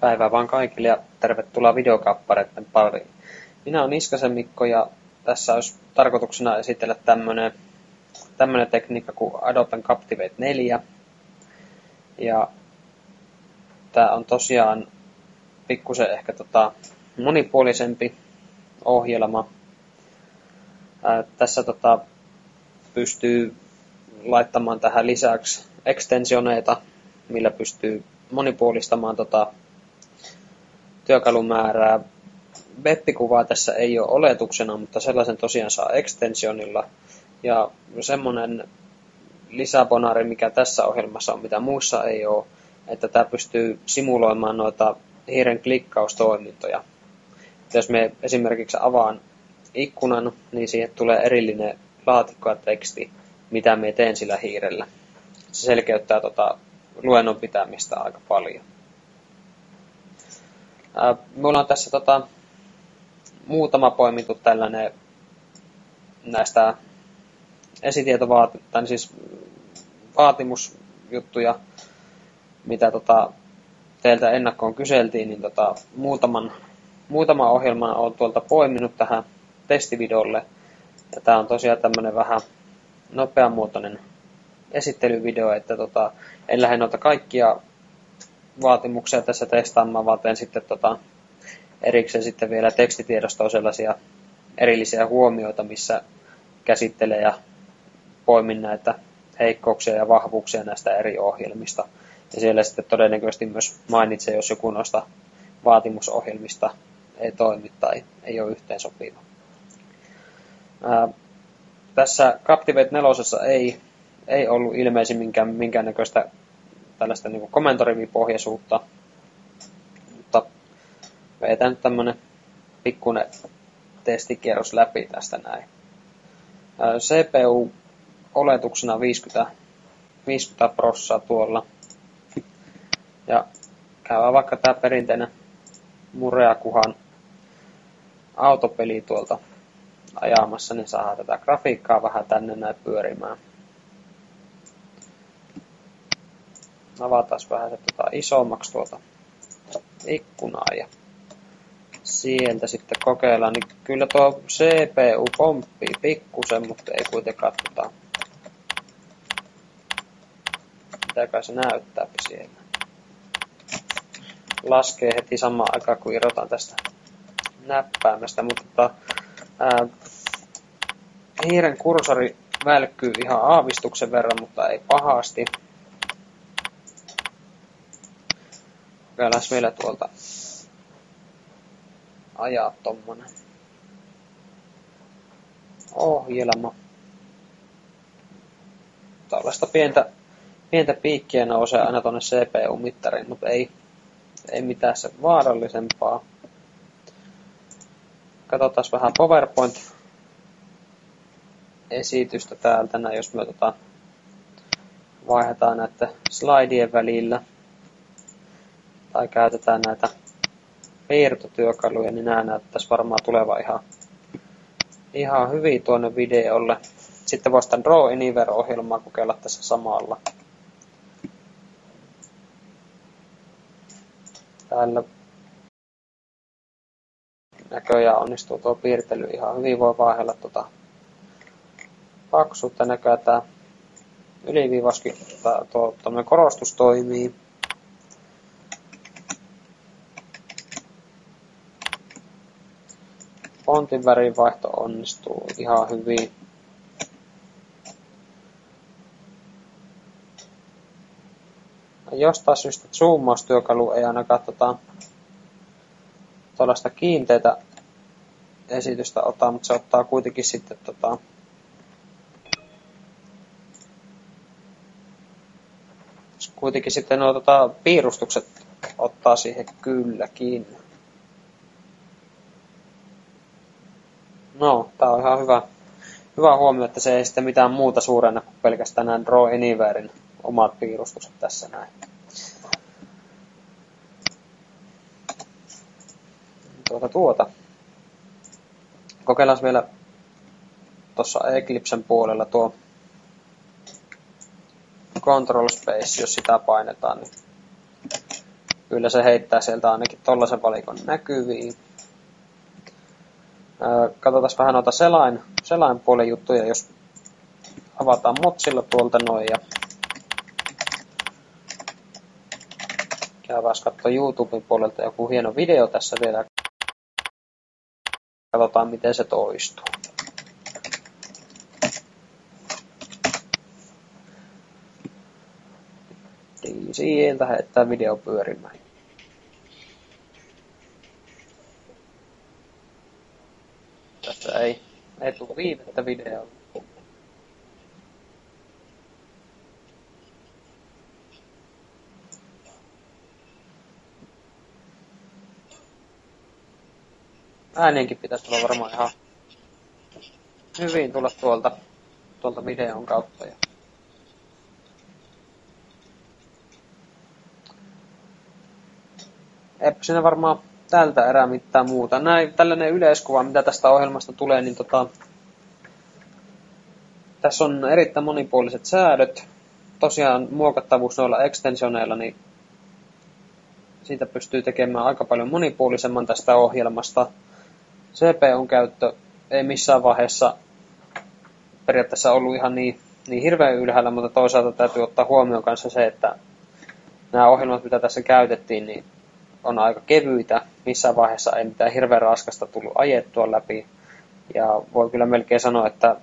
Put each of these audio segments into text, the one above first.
Päivää vaan kaikille ja tervetuloa videokappareiden pariin. Minä olen Iskasen Mikko ja tässä olisi tarkoituksena esitellä tämmönen tekniikka kuin Adobe Captivate 4. Ja tämä on tosiaan pikkusen ehkä monipuolisempi ohjelma. Tässä pystyy laittamaan tähän lisäksi ekstensioneita, millä pystyy monipuolistamaan työkalumäärää. Web-kuvaa tässä ei ole oletuksena, mutta sellaisen tosiaan saa ekstensionilla. Ja semmoinen lisäbonari, mikä tässä ohjelmassa on, mitä muissa ei ole, että tämä pystyy simuloimaan noita hiiren klikkaustoimintoja. Jos me esimerkiksi avaan ikkunan, niin siihen tulee erillinen laatikko ja teksti, mitä me teen sillä hiirellä. Se selkeyttää luennon pitämistä aika paljon. Mulla on tässä muutama poimittu tällainen näistä vaatimusjuttuja, mitä teiltä ennakkoon kyseltiin, niin muutaman ohjelman olen tuolta poiminut tähän testivideolle. Ja tää on tosiaan tämmönen vähän nopeamuotoinen esittelyvideo, että en lähde noita kaikkia vaatimuksia tässä testaamaan, vaan teen sitten erikseen sitten vielä tekstitiedostoon sellaisia erillisiä huomioita, missä käsittelee ja poimin näitä heikkouksia ja vahvuuksia näistä eri ohjelmista. Ja siellä sitten todennäköisesti myös mainitsee, jos joku noista vaatimusohjelmista ei toimi tai ei ole yhteensopiva. Tässä Captivate 4 ei ollut ilmeisin minkäännäköistä tällaista niin kuin komentorivipohjaisuutta, mutta vedetään nyt tämmönen pikkuinen testikierros läpi tästä näin. CPU oletuksena 50 prossaa ja käydään vaikka tää perinteinen Mureakuhan autopeli tuolta ajamassa, niin saadaan tätä grafiikkaa vähän tänne näin pyörimään. Avataan vähän se isommaksi tuota ikkunaa ja sieltä sitten kokeillaan, niin kyllä tuo CPU pomppii pikkusen, mutta ei kuitenkaan mitäkään se näyttää siellä. Laskee heti samaan aikaan, kun irrotan tästä näppäimestä, mutta hiiren kursori välkkyy ihan aavistuksen verran, mutta ei pahasti. Kokeillaan vielä tuolta ajaa tommonen ohjelma. Tällaista pientä piikkiä nousee aina tonne CPU-mittariin, mutta ei mitään se vaarallisempaa. Katsotaan vähän PowerPoint-esitystä täältä, jos me vaihdetaan näitä slaidien välillä tai käytetään näitä piirtotyökaluja, niin nämä näyttäisi varmaan tulevan ihan hyvin tuonne videolle. Sitten voisi tämän Draw Anywhere-ohjelmaa kokeilla tässä samalla. Täällä näköjään onnistuu tuo piirtely ihan hyvin. Voi vaihella paksuutta. Näköjään tämä yliviivaskin, tuo korostus toimii. Fontin värinvaihto onnistuu ihan hyvin. Jostain syystä zoomaustyökalu ei ainakaan tuollaista kiinteitä esitystä ota, mutta se ottaa kuitenkin sitten nuo piirustukset ottaa siihen kylläkin. No, tää on ihan hyvä huomio, että se ei sitten mitään muuta suurenna kuin pelkästään nämä Draw Anywherein omat piirustukset tässä näin. Kokeillaan vielä tuossa Eclipsen puolella tuo Control Space, jos sitä painetaan, niin kyllä se heittää sieltä ainakin tollasen valikon näkyviin. Katsotaan vähän noita selainpuolen juttuja, jos avataan Motsilla tuolta noin ja käydään katsoa YouTuben puolelta joku hieno video tässä vielä. Katsotaan miten se toistuu. Sieltä heittää video pyörimään. Tässä ei tule viimettä videoa. Äänienkin pitäisi tulla varmaan ihan hyvin tulla tuolta videon kautta. Eipä siinä varmaan tältä erää mitään muuta. Tällainen yleiskuva, mitä tästä ohjelmasta tulee, niin tässä on erittäin monipuoliset säädöt. Tosiaan muokattavuus noilla extensioneilla, niin siitä pystyy tekemään aika paljon monipuolisemman tästä ohjelmasta. CPUn käyttö ei missään vaiheessa periaatteessa ollut ihan niin hirveän ylhäällä, mutta toisaalta täytyy ottaa huomioon kanssa se, että nämä ohjelmat, mitä tässä käytettiin, niin on aika kevyitä. Missään vaiheessa ei mitään hirveän raskasta tullut ajettua läpi. Ja voi kyllä melkein sanoa, että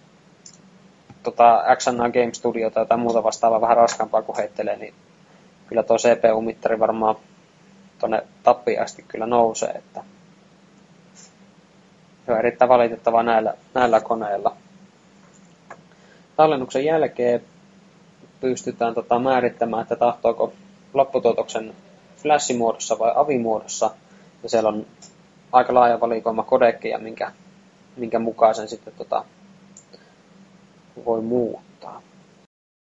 XNA Game Studio tai jotain muuta vastaavaa vähän raskaampaa kuin heittelee, niin kyllä tuo CPU-mittari varmaan tuonne tappiin asti kyllä nousee. Että se on erittäin valitettavaa näillä koneilla. Tallennuksen jälkeen pystytään määrittämään, että tahtoako lopputuotoksen flash-muodossa vai AVI-muodossa. Ja siellä on aika laaja valikoima kodekkeja, minkä mukaan sen sitten voi muuttaa.